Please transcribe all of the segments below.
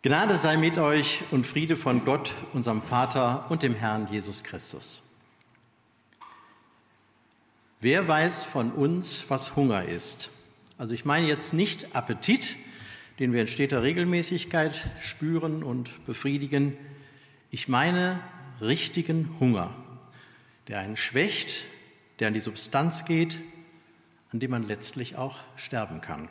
Gnade sei mit euch und Friede von Gott, unserem Vater und dem Herrn Jesus Christus. Wer weiß von uns, was Hunger ist? Also ich meine jetzt nicht Appetit, den wir in steter Regelmäßigkeit spüren und befriedigen. Ich meine richtigen Hunger, der einen schwächt, der an die Substanz geht, an dem man letztlich auch sterben kann.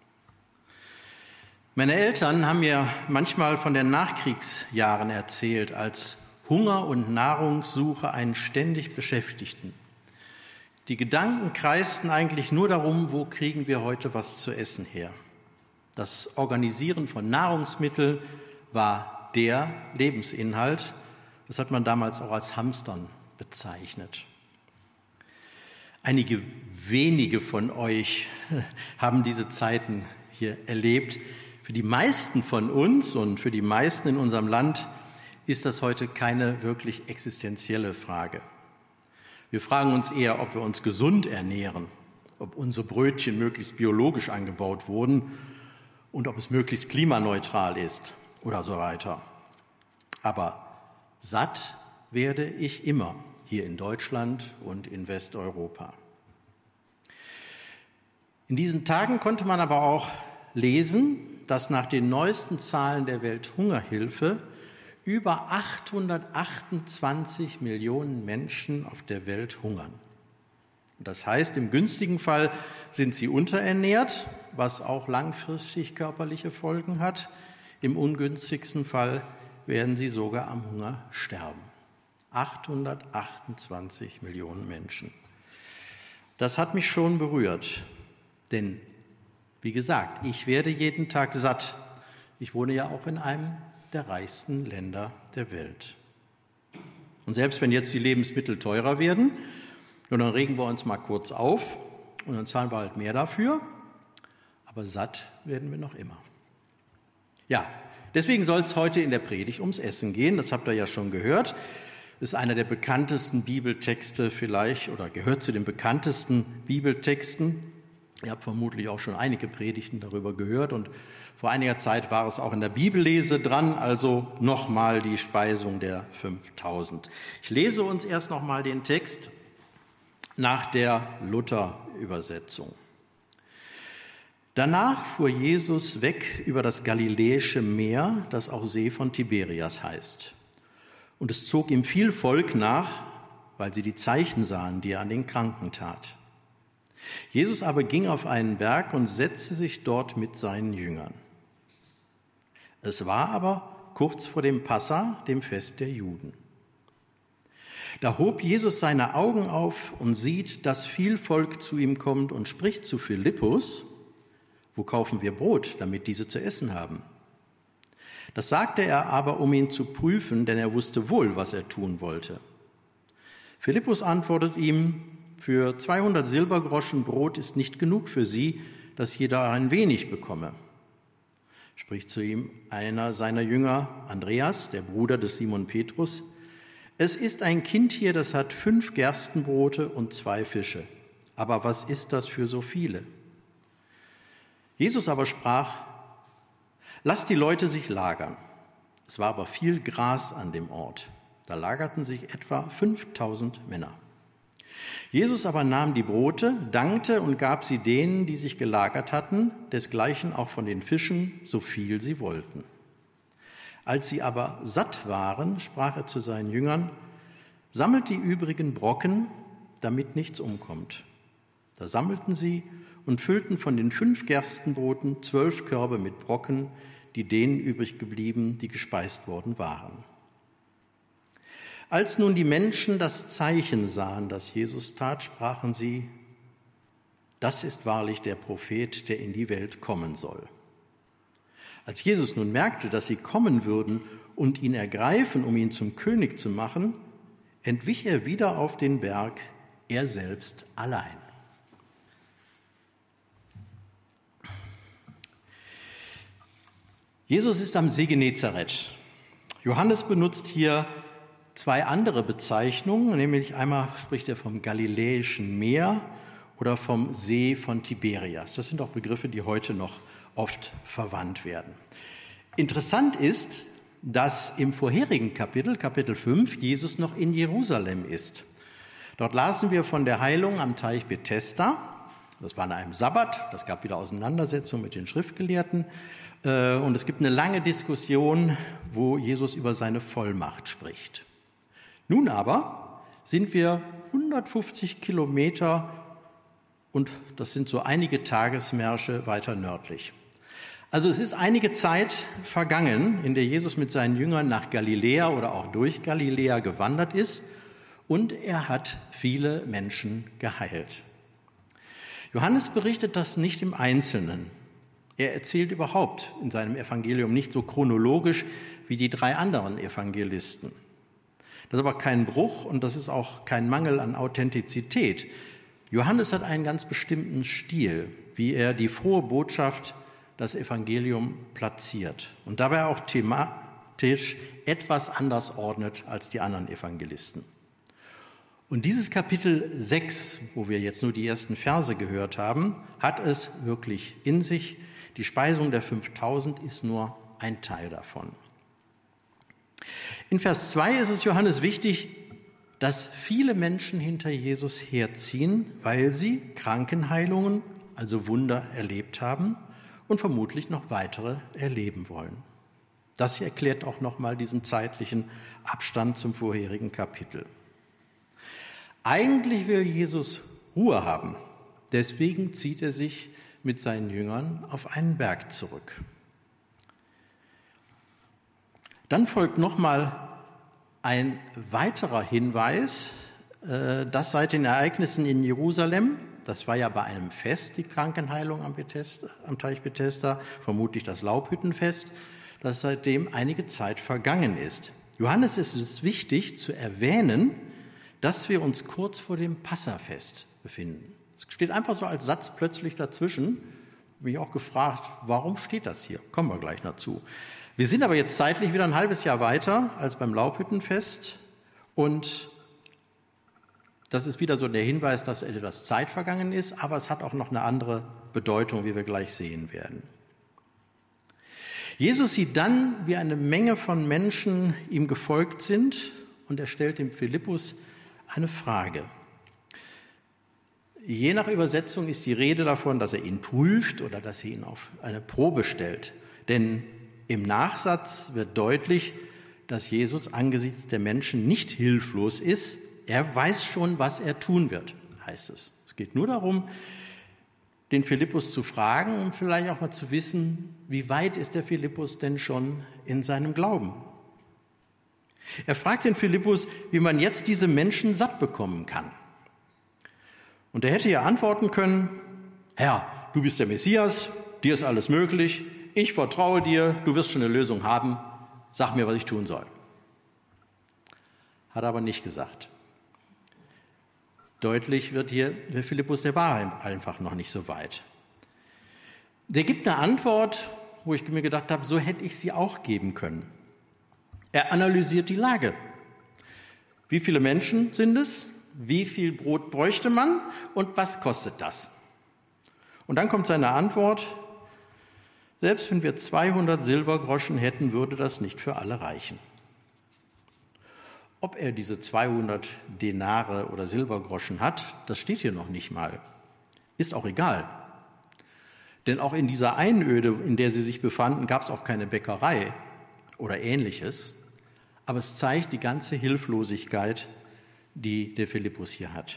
Meine Eltern haben mir manchmal von den Nachkriegsjahren erzählt, als Hunger und Nahrungssuche einen ständig beschäftigten. Die Gedanken kreisten eigentlich nur darum, wo kriegen wir heute was zu essen her. Das Organisieren von Nahrungsmitteln war der Lebensinhalt. Das hat man damals auch als Hamstern bezeichnet. Einige wenige von euch haben diese Zeiten hier erlebt. Für die meisten von uns und für die meisten in unserem Land ist das heute keine wirklich existenzielle Frage. Wir fragen uns eher, ob wir uns gesund ernähren, ob unsere Brötchen möglichst biologisch angebaut wurden und ob es möglichst klimaneutral ist oder so weiter. Aber satt werde ich immer hier in Deutschland und in Westeuropa. In diesen Tagen konnte man aber auch lesen, dass nach den neuesten Zahlen der Welthungerhilfe über 828 Millionen Menschen auf der Welt hungern. Das heißt, im günstigen Fall sind sie unterernährt, was auch langfristig körperliche Folgen hat. Im ungünstigsten Fall werden sie sogar am Hunger sterben. 828 Millionen Menschen. Das hat mich schon berührt, denn wie gesagt, ich werde jeden Tag satt. Ich wohne ja auch in einem der reichsten Länder der Welt. Und selbst wenn jetzt die Lebensmittel teurer werden, dann regen wir uns mal kurz auf und dann zahlen wir halt mehr dafür. Aber satt werden wir noch immer. Ja, deswegen soll es heute in der Predigt ums Essen gehen. Das habt ihr ja schon gehört. Das ist einer der bekanntesten Bibeltexte vielleicht oder gehört zu den bekanntesten Bibeltexten. Ihr habt vermutlich auch schon einige Predigten darüber gehört und vor einiger Zeit war es auch in der Bibellese dran, also nochmal die Speisung der 5000. Ich lese uns erst nochmal den Text nach der Luther-Übersetzung. Danach fuhr Jesus weg über das Galiläische Meer, das auch See von Tiberias heißt. Und es zog ihm viel Volk nach, weil sie die Zeichen sahen, die er an den Kranken tat. Jesus aber ging auf einen Berg und setzte sich dort mit seinen Jüngern. Es war aber kurz vor dem Passa, dem Fest der Juden. Da hob Jesus seine Augen auf und sieht, dass viel Volk zu ihm kommt und spricht zu Philippus: Wo kaufen wir Brot, damit diese zu essen haben? Das sagte er aber, um ihn zu prüfen, denn er wusste wohl, was er tun wollte. Philippus antwortet ihm: Für 200 Silbergroschen Brot ist nicht genug für sie, dass jeder ein wenig bekomme. Spricht zu ihm einer seiner Jünger, Andreas, der Bruder des Simon Petrus: Es ist ein Kind hier, das hat 5 Gerstenbrote und 2 Fische. Aber was ist das für so viele? Jesus aber sprach: Lasst die Leute sich lagern. Es war aber viel Gras an dem Ort. Da lagerten sich etwa 5000 Männer. Jesus aber nahm die Brote, dankte und gab sie denen, die sich gelagert hatten, desgleichen auch von den Fischen, so viel sie wollten. Als sie aber satt waren, sprach er zu seinen Jüngern: Sammelt die übrigen Brocken, damit nichts umkommt. Da sammelten sie und füllten von den 5 Gerstenbroten 12 Körbe mit Brocken, die denen übrig geblieben, die gespeist worden waren. Als nun die Menschen das Zeichen sahen, das Jesus tat, sprachen sie: Das ist wahrlich der Prophet, der in die Welt kommen soll. Als Jesus nun merkte, dass sie kommen würden und ihn ergreifen, um ihn zum König zu machen, entwich er wieder auf den Berg, er selbst allein. Jesus ist am See Genezareth. Johannes benutzt hier 2 andere Bezeichnungen, nämlich einmal spricht er vom Galiläischen Meer oder vom See von Tiberias. Das sind auch Begriffe, die heute noch oft verwandt werden. Interessant ist, dass im vorherigen Kapitel, Kapitel 5, Jesus noch in Jerusalem ist. Dort lasen wir von der Heilung am Teich Bethesda. Das war an einem Sabbat, das gab wieder Auseinandersetzungen mit den Schriftgelehrten. Und es gibt eine lange Diskussion, wo Jesus über seine Vollmacht spricht. Nun aber sind wir 150 Kilometer und das sind so einige Tagesmärsche weiter nördlich. Also es ist einige Zeit vergangen, in der Jesus mit seinen Jüngern nach Galiläa oder auch durch Galiläa gewandert ist und er hat viele Menschen geheilt. Johannes berichtet das nicht im Einzelnen. Er erzählt überhaupt in seinem Evangelium nicht so chronologisch wie die 3 anderen Evangelisten. Das ist aber kein Bruch und das ist auch kein Mangel an Authentizität. Johannes hat einen ganz bestimmten Stil, wie er die frohe Botschaft, das Evangelium platziert und dabei auch thematisch etwas anders ordnet als die anderen Evangelisten. Und dieses Kapitel 6, wo wir jetzt nur die ersten Verse gehört haben, hat es wirklich in sich. Die Speisung der 5000 ist nur ein Teil davon. In Vers 2 ist es Johannes wichtig, dass viele Menschen hinter Jesus herziehen, weil sie Krankenheilungen, also Wunder, erlebt haben und vermutlich noch weitere erleben wollen. Das hier erklärt auch nochmal diesen zeitlichen Abstand zum vorherigen Kapitel. Eigentlich will Jesus Ruhe haben, deswegen zieht er sich mit seinen Jüngern auf einen Berg zurück. Dann folgt nochmal ein weiterer Hinweis, dass seit den Ereignissen in Jerusalem, das war ja bei einem Fest, die Krankenheilung am Teich Bethesda, vermutlich das Laubhüttenfest, dass seitdem einige Zeit vergangen ist. Johannes ist es wichtig zu erwähnen, dass wir uns kurz vor dem Passafest befinden. Es steht einfach so als Satz plötzlich dazwischen. Ich habe mich auch gefragt, warum steht das hier? Kommen wir gleich dazu. Wir sind aber jetzt zeitlich wieder ein halbes Jahr weiter als beim Laubhüttenfest und das ist wieder so der Hinweis, dass etwas Zeit vergangen ist, aber es hat auch noch eine andere Bedeutung, wie wir gleich sehen werden. Jesus sieht dann, wie eine Menge von Menschen ihm gefolgt sind und er stellt dem Philippus eine Frage. Je nach Übersetzung ist die Rede davon, dass er ihn prüft oder dass er ihn auf eine Probe stellt. Denn im Nachsatz wird deutlich, dass Jesus angesichts der Menschen nicht hilflos ist. Er weiß schon, was er tun wird, heißt es. Es geht nur darum, den Philippus zu fragen, um vielleicht auch mal zu wissen, wie weit ist der Philippus denn schon in seinem Glauben? Er fragt den Philippus, wie man jetzt diese Menschen satt bekommen kann. Und er hätte ja antworten können, Herr, du bist der Messias, dir ist alles möglich, ich vertraue dir, du wirst schon eine Lösung haben, sag mir, was ich tun soll. Hat er aber nicht gesagt. Deutlich wird hier, der Philippus, der war einfach noch nicht so weit. Der gibt eine Antwort, wo ich mir gedacht habe, so hätte ich sie auch geben können. Er analysiert die Lage. Wie viele Menschen sind es? Wie viel Brot bräuchte man? Und was kostet das? Und dann kommt seine Antwort, selbst wenn wir 200 Silbergroschen hätten, würde das nicht für alle reichen. Ob er diese 200 Denare oder Silbergroschen hat, das steht hier noch nicht mal. Ist auch egal. Denn auch in dieser Einöde, in der sie sich befanden, gab es auch keine Bäckerei oder Ähnliches. Aber es zeigt die ganze Hilflosigkeit, die der Philippus hier hat.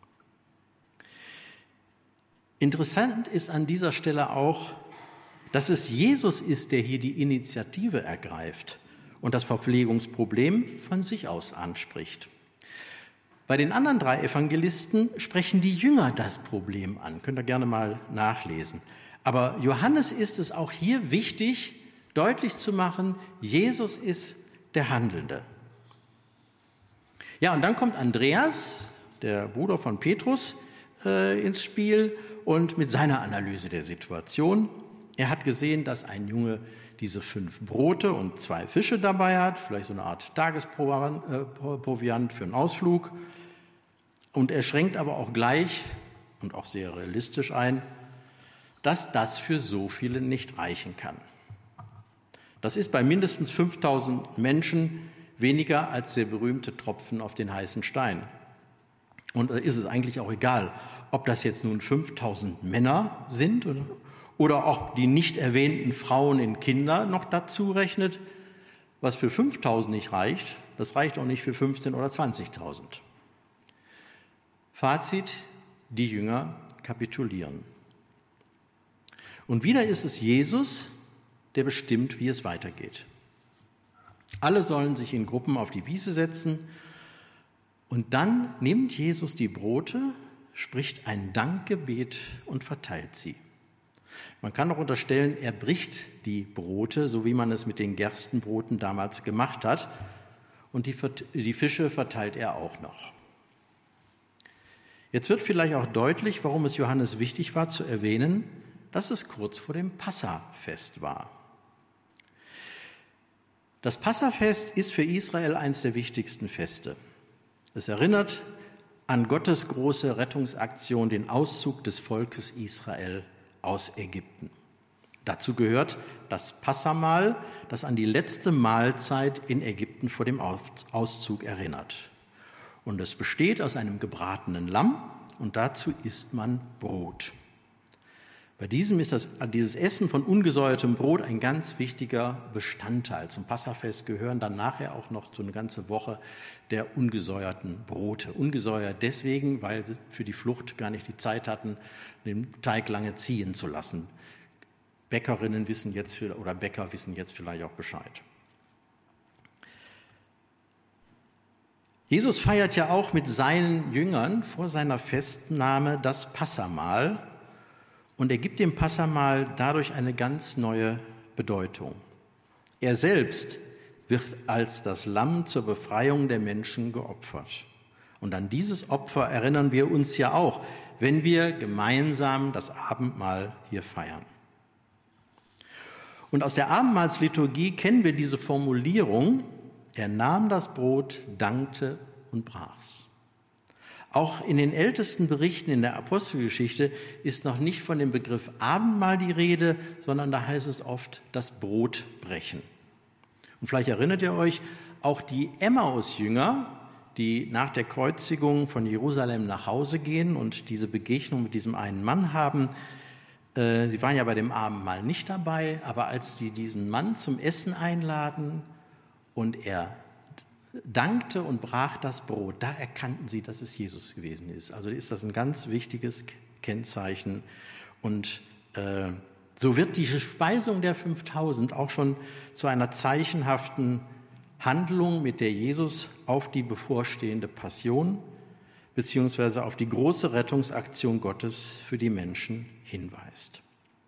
Interessant ist an dieser Stelle auch, dass es Jesus ist, der hier die Initiative ergreift und das Verpflegungsproblem von sich aus anspricht. Bei den anderen 3 Evangelisten sprechen die Jünger das Problem an. Könnt ihr gerne mal nachlesen. Aber Johannes ist es auch hier wichtig, deutlich zu machen, Jesus ist der Handelnde. Ja, und dann kommt Andreas, der Bruder von Petrus, ins Spiel und mit seiner Analyse der Situation. Er hat gesehen, dass ein Junge diese 5 Brote und 2 Fische dabei hat, vielleicht so eine Art Tagesproviant für einen Ausflug. Und er schränkt aber auch gleich und auch sehr realistisch ein, dass das für so viele nicht reichen kann. Das ist bei mindestens 5000 Menschen weniger als der berühmte Tropfen auf den heißen Stein. Und ist es eigentlich auch egal, ob das jetzt nun 5000 Männer sind oder auch die nicht erwähnten Frauen und Kinder noch dazu rechnet. Was für 5000 nicht reicht, das reicht auch nicht für 15.000 oder 20.000. Fazit: Die Jünger kapitulieren. Und wieder ist es Jesus, der bestimmt, wie es weitergeht. Alle sollen sich in Gruppen auf die Wiese setzen und dann nimmt Jesus die Brote, spricht ein Dankgebet und verteilt sie. Man kann auch unterstellen, er bricht die Brote, so wie man es mit den Gerstenbroten damals gemacht hat, und die Fische verteilt er auch noch. Jetzt wird vielleicht auch deutlich, warum es Johannes wichtig war zu erwähnen, dass es kurz vor dem Passafest war. Das Passafest ist für Israel eines der wichtigsten Feste. Es erinnert an Gottes große Rettungsaktion, den Auszug des Volkes Israel aus Ägypten. Dazu gehört das Passamahl, das an die letzte Mahlzeit in Ägypten vor dem Auszug erinnert. Und es besteht aus einem gebratenen Lamm und dazu isst man Brot. Bei diesem ist dieses Essen von ungesäuertem Brot ein ganz wichtiger Bestandteil. Zum Passafest gehören dann nachher auch noch so eine ganze Woche der ungesäuerten Brote. Ungesäuert deswegen, weil sie für die Flucht gar nicht die Zeit hatten, den Teig lange ziehen zu lassen. Bäckerinnen wissen jetzt oder Bäcker wissen jetzt vielleicht auch Bescheid. Jesus feiert ja auch mit seinen Jüngern vor seiner Festnahme das Passamahl. Und er gibt dem Passamahl dadurch eine ganz neue Bedeutung. Er selbst wird als das Lamm zur Befreiung der Menschen geopfert. Und an dieses Opfer erinnern wir uns ja auch, wenn wir gemeinsam das Abendmahl hier feiern. Und aus der Abendmahlsliturgie kennen wir diese Formulierung: Er nahm das Brot, dankte und brach's. Auch in den ältesten Berichten in der Apostelgeschichte ist noch nicht von dem Begriff Abendmahl die Rede, sondern da heißt es oft das Brotbrechen. Und vielleicht erinnert ihr euch, auch die Emmaus-Jünger, die nach der Kreuzigung von Jerusalem nach Hause gehen und diese Begegnung mit diesem einen Mann haben, sie waren ja bei dem Abendmahl nicht dabei, aber als sie diesen Mann zum Essen einladen und er dankte und brach das Brot, da erkannten sie, dass es Jesus gewesen ist. Also ist das ein ganz wichtiges Kennzeichen. Und so wird die Speisung der 5000 auch schon zu einer zeichenhaften Handlung, mit der Jesus auf die bevorstehende Passion beziehungsweise auf die große Rettungsaktion Gottes für die Menschen hinweist.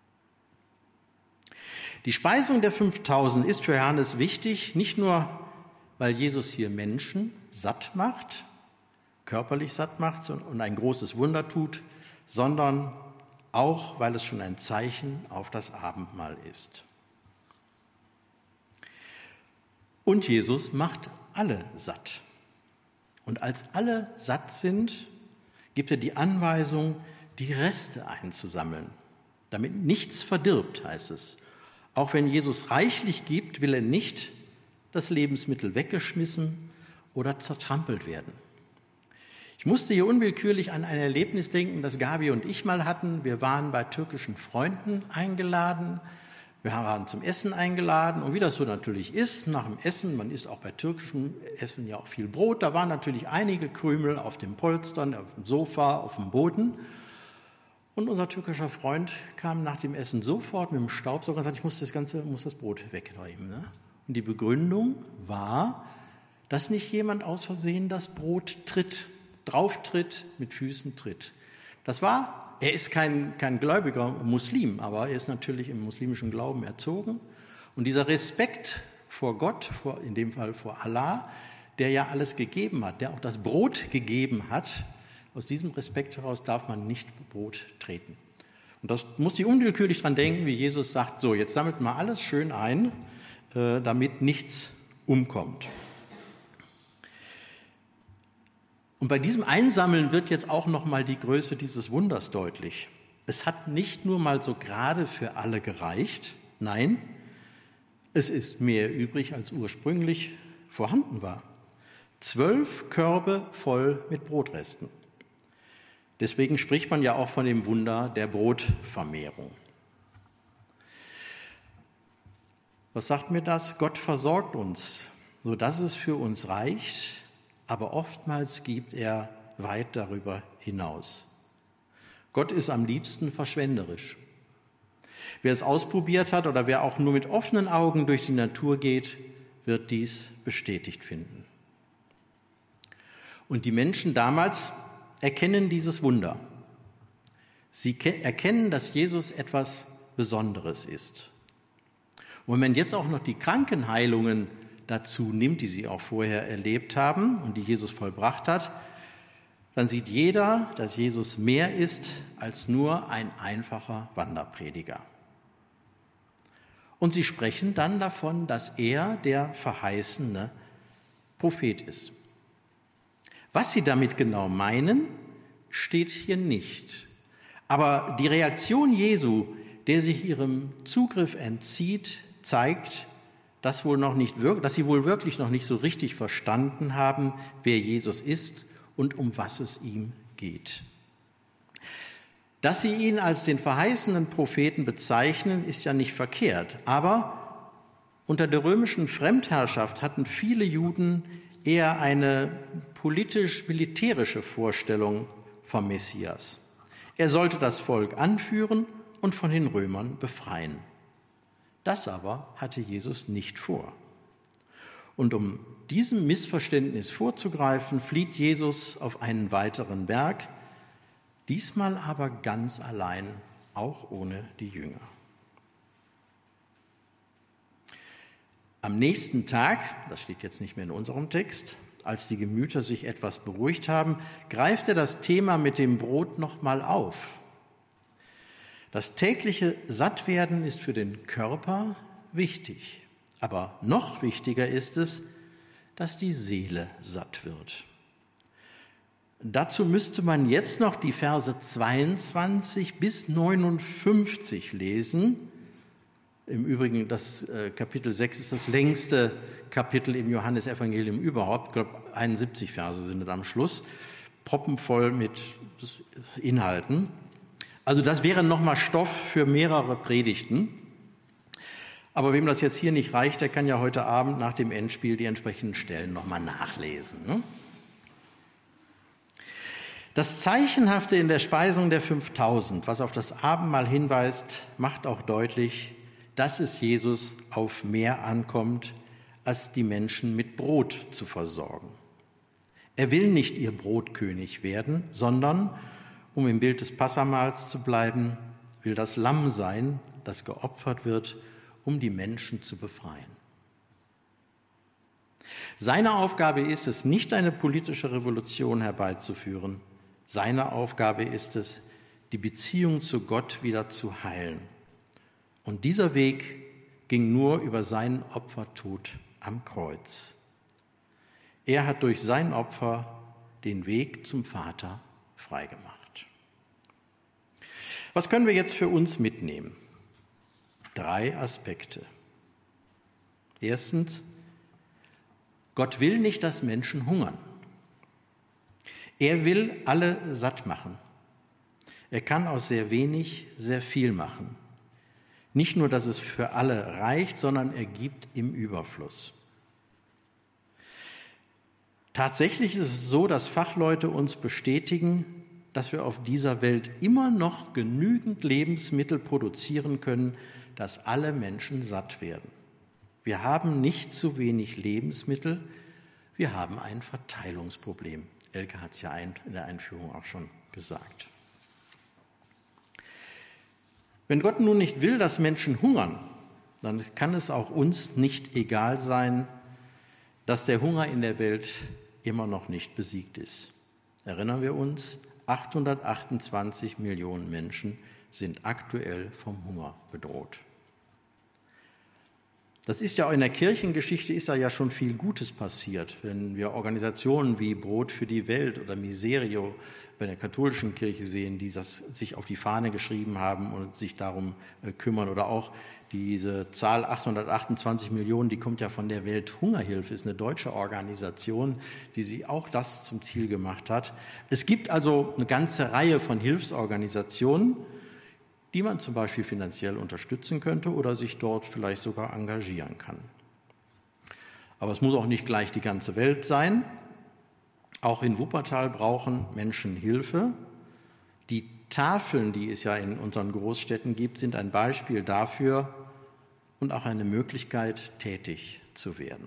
Die Speisung der 5000 ist für Johannes wichtig, nicht nur weil Jesus hier Menschen satt macht, körperlich satt macht und ein großes Wunder tut, sondern auch, weil es schon ein Zeichen auf das Abendmahl ist. Und Jesus macht alle satt. Und als alle satt sind, gibt er die Anweisung, die Reste einzusammeln, damit nichts verdirbt, heißt es. Auch wenn Jesus reichlich gibt, will er nicht, dass Lebensmittel weggeschmissen oder zertrampelt werden. Ich musste hier unwillkürlich an ein Erlebnis denken, das Gabi und ich mal hatten. Wir waren bei türkischen Freunden eingeladen. Wir waren zum Essen eingeladen. Und wie das so natürlich ist, nach dem Essen, man isst auch bei türkischem Essen ja auch viel Brot, da waren natürlich einige Krümel auf den Polstern, auf dem Sofa, auf dem Boden. Und unser türkischer Freund kam nach dem Essen sofort mit dem Staubsauger und sagte, ich muss das Brot wegräumen. Ne? Und die Begründung war, dass nicht jemand aus Versehen das Brot drauftritt, mit Füßen tritt. Er ist kein gläubiger Muslim, aber er ist natürlich im muslimischen Glauben erzogen. Und dieser Respekt vor Gott, in dem Fall vor Allah, der ja alles gegeben hat, der auch das Brot gegeben hat, aus diesem Respekt heraus darf man nicht Brot treten. Und das muss ich unwillkürlich dran denken, wie Jesus sagt, so, jetzt sammelt mal alles schön ein, damit nichts umkommt. Und bei diesem Einsammeln wird jetzt auch noch mal die Größe dieses Wunders deutlich. Es hat nicht nur mal so gerade für alle gereicht, nein, Es ist mehr übrig, als ursprünglich vorhanden war. 12 Körbe voll mit Brotresten. Deswegen spricht man ja auch von dem Wunder der Brotvermehrung. Was sagt mir das? Gott versorgt uns, sodass es für uns reicht, aber oftmals gibt er weit darüber hinaus. Gott ist am liebsten verschwenderisch. Wer es ausprobiert hat oder wer auch nur mit offenen Augen durch die Natur geht, wird dies bestätigt finden. Und die Menschen damals erkennen dieses Wunder. Sie erkennen, dass Jesus etwas Besonderes ist. Und wenn man jetzt auch noch die Krankenheilungen dazu nimmt, die sie auch vorher erlebt haben und die Jesus vollbracht hat, dann sieht jeder, dass Jesus mehr ist als nur ein einfacher Wanderprediger. Und sie sprechen dann davon, dass er der verheißene Prophet ist. Was sie damit genau meinen, steht hier nicht. Aber die Reaktion Jesu, der sich ihrem Zugriff entzieht, zeigt, dass sie wohl wirklich noch nicht so richtig verstanden haben, wer Jesus ist und um was es ihm geht. Dass sie ihn als den verheißenen Propheten bezeichnen, ist ja nicht verkehrt. Aber unter der römischen Fremdherrschaft hatten viele Juden eher eine politisch-militärische Vorstellung vom Messias. Er sollte das Volk anführen und von den Römern befreien. Das aber hatte Jesus nicht vor. Und um diesem Missverständnis vorzugreifen, flieht Jesus auf einen weiteren Berg, diesmal aber ganz allein, auch ohne die Jünger. Am nächsten Tag, das steht jetzt nicht mehr in unserem Text, als die Gemüter sich etwas beruhigt haben, greift er das Thema mit dem Brot nochmal auf. Das tägliche Sattwerden ist für den Körper wichtig, aber noch wichtiger ist es, dass die Seele satt wird. Dazu müsste man jetzt noch die Verse 22 bis 59 lesen. Im Übrigen, das Kapitel 6 ist das längste Kapitel im Johannesevangelium überhaupt. Ich glaube, 71 Verse sind es am Schluss, proppenvoll mit Inhalten. Also das wäre nochmal Stoff für mehrere Predigten. Aber wem das jetzt hier nicht reicht, der kann ja heute Abend nach dem Endspiel die entsprechenden Stellen nochmal nachlesen. Ne? Das Zeichenhafte in der Speisung der 5000, was auf das Abendmahl hinweist, macht auch deutlich, dass es Jesus auf mehr ankommt, als die Menschen mit Brot zu versorgen. Er will nicht ihr Brotkönig werden, sondern, um im Bild des Passamahls zu bleiben, will das Lamm sein, das geopfert wird, um die Menschen zu befreien. Seine Aufgabe ist es, nicht eine politische Revolution herbeizuführen. Seine Aufgabe ist es, die Beziehung zu Gott wieder zu heilen. Und dieser Weg ging nur über seinen Opfertod am Kreuz. Er hat durch sein Opfer den Weg zum Vater freigemacht. Was können wir jetzt für uns mitnehmen? 3 Aspekte. Erstens, Gott will nicht, dass Menschen hungern. Er will alle satt machen. Er kann aus sehr wenig sehr viel machen. Nicht nur, dass es für alle reicht, sondern er gibt im Überfluss. Tatsächlich ist es so, dass Fachleute uns bestätigen, dass wir auf dieser Welt immer noch genügend Lebensmittel produzieren können, dass alle Menschen satt werden. Wir haben nicht zu wenig Lebensmittel, wir haben ein Verteilungsproblem. Elke hat es ja in der Einführung auch schon gesagt. Wenn Gott nun nicht will, dass Menschen hungern, dann kann es auch uns nicht egal sein, dass der Hunger in der Welt immer noch nicht besiegt ist. Erinnern wir uns, 828 Millionen Menschen sind aktuell vom Hunger bedroht. Das ist ja auch in der Kirchengeschichte ist da ja schon viel Gutes passiert. Wenn wir Organisationen wie Brot für die Welt oder Miserio bei der katholischen Kirche sehen, die das sich auf die Fahne geschrieben haben und sich darum kümmern, oder auch Diese Zahl 828 Millionen, die kommt ja von der Welthungerhilfe, ist eine deutsche Organisation, die sich auch das zum Ziel gemacht hat. Es gibt also eine ganze Reihe von Hilfsorganisationen, die man zum Beispiel finanziell unterstützen könnte oder sich dort vielleicht sogar engagieren kann. Aber es muss auch nicht gleich die ganze Welt sein. Auch in Wuppertal brauchen Menschen Hilfe. Die Tafeln, die es ja in unseren Großstädten gibt, sind ein Beispiel dafür und auch eine Möglichkeit, tätig zu werden.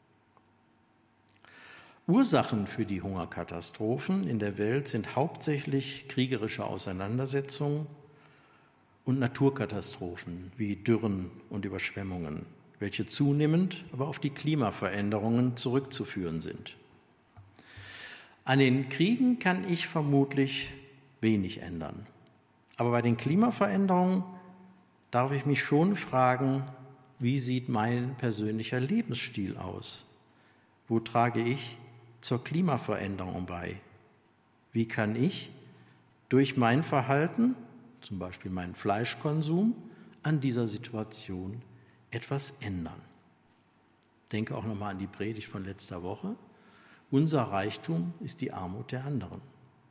Ursachen für die Hungerkatastrophen in der Welt sind hauptsächlich kriegerische Auseinandersetzungen und Naturkatastrophen wie Dürren und Überschwemmungen, welche zunehmend aber auf die Klimaveränderungen zurückzuführen sind. An den Kriegen kann ich vermutlich wenig ändern. Aber bei den Klimaveränderungen darf ich mich schon fragen, wie sieht mein persönlicher Lebensstil aus? Wo trage ich zur Klimaveränderung bei? Wie kann ich durch mein Verhalten, zum Beispiel meinen Fleischkonsum, an dieser Situation etwas ändern? Ich denke auch nochmal an die Predigt von letzter Woche. Unser Reichtum ist die Armut der anderen.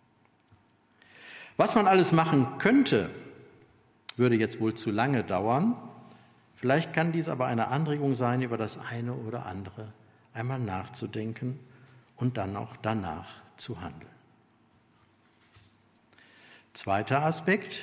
Was man alles machen könnte, würde jetzt wohl zu lange dauern. Vielleicht kann dies aber eine Anregung sein, über das eine oder andere einmal nachzudenken und dann auch danach zu handeln. Zweiter Aspekt.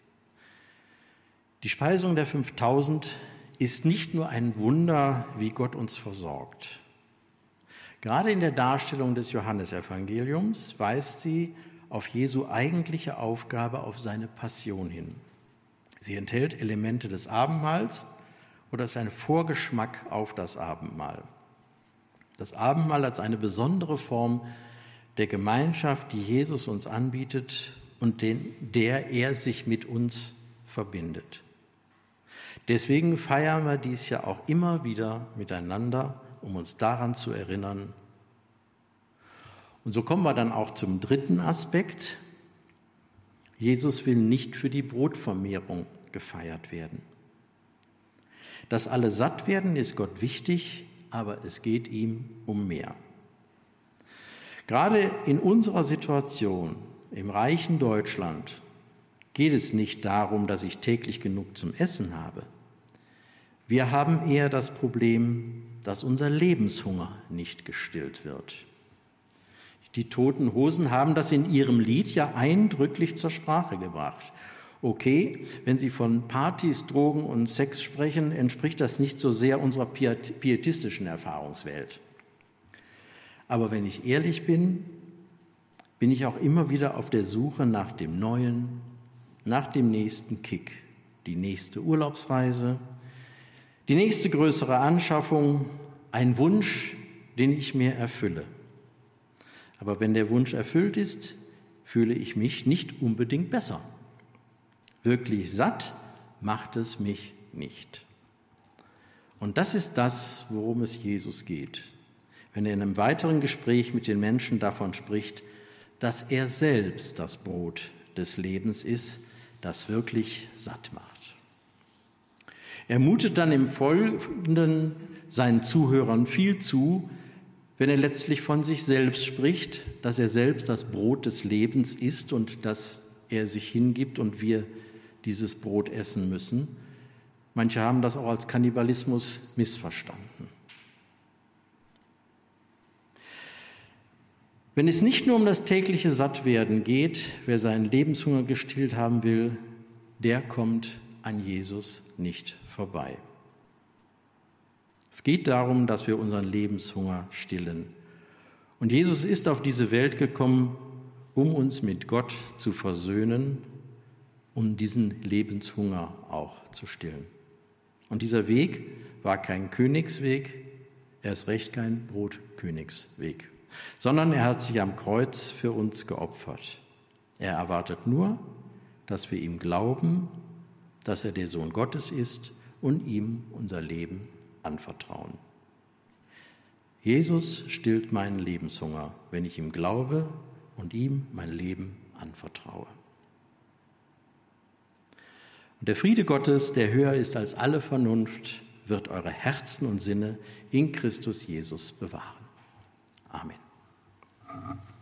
Die Speisung der 5000 ist nicht nur ein Wunder, wie Gott uns versorgt. Gerade in der Darstellung des Johannesevangeliums weist sie auf Jesu eigentliche Aufgabe, auf seine Passion hin. Sie enthält Elemente des Abendmahls oder ist ein Vorgeschmack auf das Abendmahl. Das Abendmahl als eine besondere Form der Gemeinschaft, die Jesus uns anbietet und der er sich mit uns verbindet. Deswegen feiern wir dies ja auch immer wieder miteinander, um uns daran zu erinnern. Und so kommen wir dann auch zum dritten Aspekt. Jesus will nicht für die Brotvermehrung gefeiert werden. Dass alle satt werden, ist Gott wichtig, aber es geht ihm um mehr. Gerade in unserer Situation im reichen Deutschland geht es nicht darum, dass ich täglich genug zum Essen habe. Wir haben eher das Problem, dass unser Lebenshunger nicht gestillt wird. Die Toten Hosen haben das in ihrem Lied ja eindrücklich zur Sprache gebracht. Okay, wenn sie von Partys, Drogen und Sex sprechen, entspricht das nicht so sehr unserer pietistischen Erfahrungswelt. Aber wenn ich ehrlich bin, bin ich auch immer wieder auf der Suche nach dem Neuen, nach dem nächsten Kick, die nächste Urlaubsreise, die nächste größere Anschaffung, ein Wunsch, den ich mir erfülle. Aber wenn der Wunsch erfüllt ist, fühle ich mich nicht unbedingt besser. Wirklich satt macht es mich nicht. Und das ist das, worum es Jesus geht, wenn er in einem weiteren Gespräch mit den Menschen davon spricht, dass er selbst das Brot des Lebens ist, das wirklich satt macht. Er mutet dann im Folgenden seinen Zuhörern viel zu, wenn er letztlich von sich selbst spricht, dass er selbst das Brot des Lebens ist und dass er sich hingibt und wir dieses Brot essen müssen. Manche haben das auch als Kannibalismus missverstanden. Wenn es nicht nur um das tägliche Sattwerden geht, wer seinen Lebenshunger gestillt haben will, der kommt an Jesus nicht vorbei. Es geht darum, dass wir unseren Lebenshunger stillen. Und Jesus ist auf diese Welt gekommen, um uns mit Gott zu versöhnen, um diesen Lebenshunger auch zu stillen. Und dieser Weg war kein Königsweg, er ist recht kein Brotkönigsweg, sondern er hat sich am Kreuz für uns geopfert. Er erwartet nur, dass wir ihm glauben, dass er der Sohn Gottes ist und ihm unser Leben anvertrauen. Jesus stillt meinen Lebenshunger, wenn ich ihm glaube und ihm mein Leben anvertraue. Und der Friede Gottes, der höher ist als alle Vernunft, wird eure Herzen und Sinne in Christus Jesus bewahren. Amen.